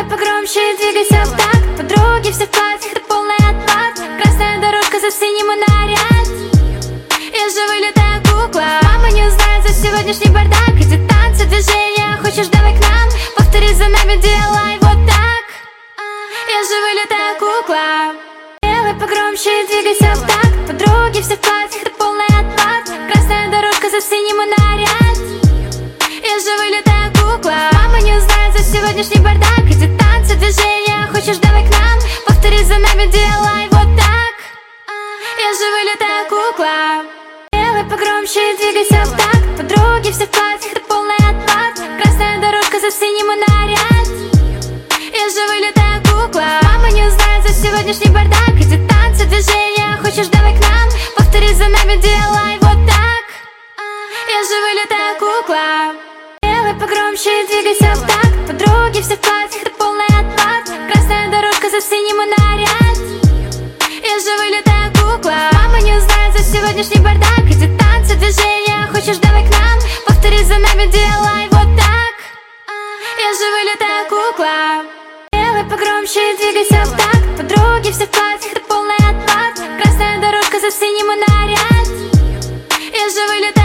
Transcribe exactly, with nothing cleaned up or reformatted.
погромче, двигайся в такт. Подруги все в платьях, это полный отпад. Красная дорожка за синим наряд. Я же вылетаю кукла. Мама не узнает за сегодняшний бардак. Эти танцы, движения, хочешь давай к нам. Повтори за нами, делай вот так. Я же вылетаю кукла. Делай погромче, двигайся в такт. Подруги все в платьях, это полный отпад. Красная дорожка за синим наряд. Я же вылетаю кукла. Мама не узнает за сегодняшний бардак. Эти танцы, движения, хочешь давай к нам. Повтори за нами, делай вот так. Я же вылетаю кукла. Делай погромче, двигайся в такт. Подруги все в платьях, это полный отпад. Красная дорожка за синим наряд. Я же вылетаю кукла. Мама не узнает за сегодняшний бардак. Эти танцы, движения, хочешь давай к нам. Повтори за нами, делай вот так. Я же вылетаю кукла. Делай погромче, двигайся в такт. Подруги все в платьях, это полный отпад. Красная дорожка за синим наряд. Я же вылетаю кукла. Мама не узнает за сегодняшний бардак. Эти танцы, движения, хочешь давай к нам. Повтори за нами, делай вот так. Я же вылетаю кукла. Делай погромче, двигайся в такт. Подруги все в платьях, это полный отпад. Красная дорожка за синим наряд. Я же вылетаю